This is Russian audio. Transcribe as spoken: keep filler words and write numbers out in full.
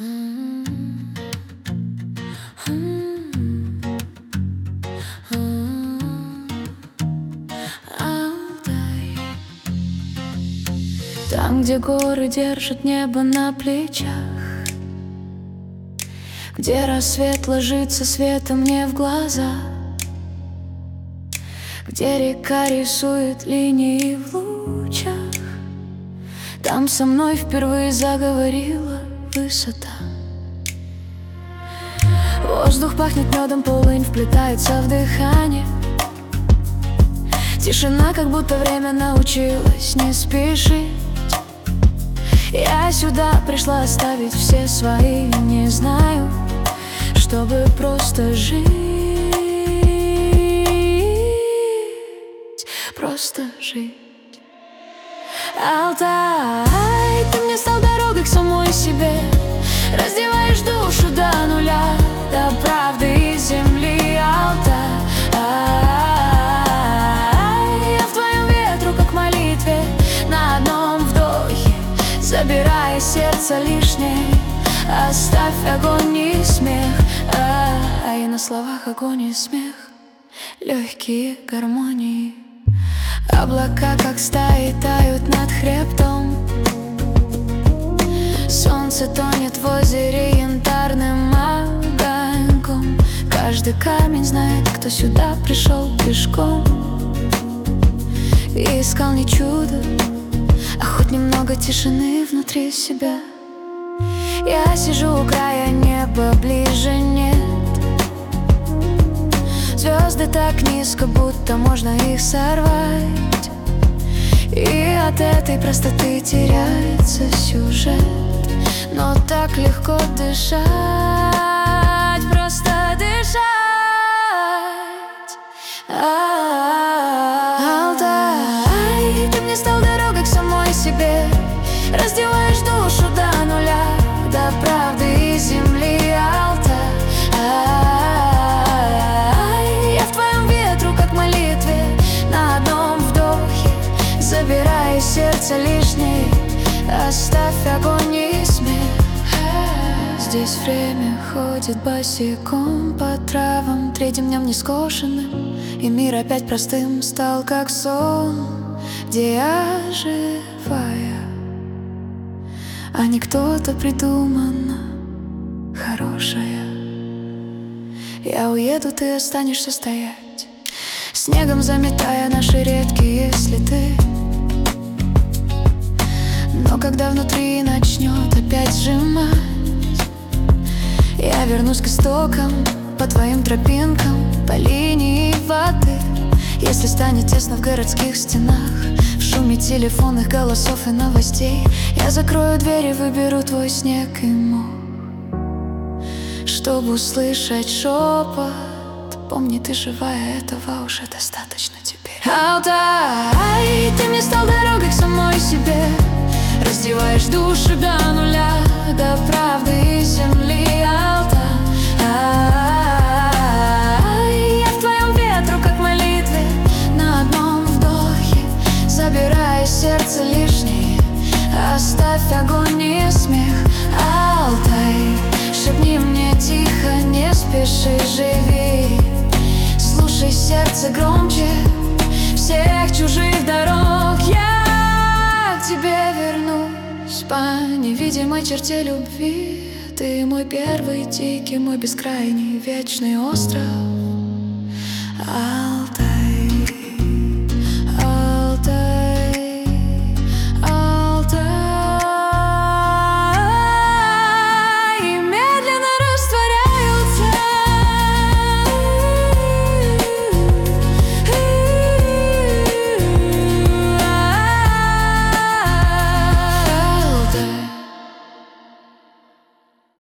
Там, где горы держат небо на плечах, где рассвет ложится светом мне в глаза, где река рисует линии в лучах, там со мной впервые заговорила высота. Воздух пахнет медом, полынь вплетается в дыхание. Тишина, как будто время научилась не спешить. Я сюда пришла оставить все свои, не знаю, чтобы просто жить, просто жить. Алтай, ты мне стал дорогой к самой себе, раздеваешь душу до нуля, до правды и земли. Алтай, я в твоем ветру, как в молитве, на одном вдохе, забирая сердце лишнее, оставь огонь и смех. А и на словах огонь и смех, легкие гармонии. Облака, как стаи, тают над хребтом. Солнце тонет в озере янтарным огоньком. Каждый камень знает, кто сюда пришел пешком и искал не чудо, а хоть немного тишины внутри себя. Я сижу у края неба, ближе нет. Звезды так низко, будто можно их сорвать, и от этой простоты теряется сюжет. Но так легко дышать, просто дышать. Алтай, ты мне стал дорогой к самой себе, раздеваешь душу до нуля, до правды и земли. Алтай, я в твоем ветру, как в молитве, на одном вдохе, забирая сердце лишнее, оставь огонь и смех. Здесь время ходит босиком по травам, третьим днем не скошенным, и мир опять простым стал, как сон, где я живая, а не кто-то придуманно хорошая. Я уеду, ты останешься стоять, снегом заметая наши редкие следы. Но когда внутри начнет опять сжимать, я вернусь к истокам, по твоим тропинкам, по линии воды. Если станет тесно в городских стенах, в шуме телефонных голосов и новостей, я закрою дверь и выберу твой снег и мох, чтобы услышать шепот. Помни, ты живая, этого уже достаточно теперь. Алтай, ты мне стал дорогой к самой себе, раздеваешь душу до нуля, до правды и земли. Алтай, я в твоем ветру, как в молитве, на одном вдохе, забирая сердце лишнее, оставь огонь и смех. Алтай, шепни мне тихо, не спеши, живи, слушай сердце громче всех чужих дорог. Я к тебе вернусь по невидимой черте любви. Ты мой первый дикий, мой бескрайний вечный остров.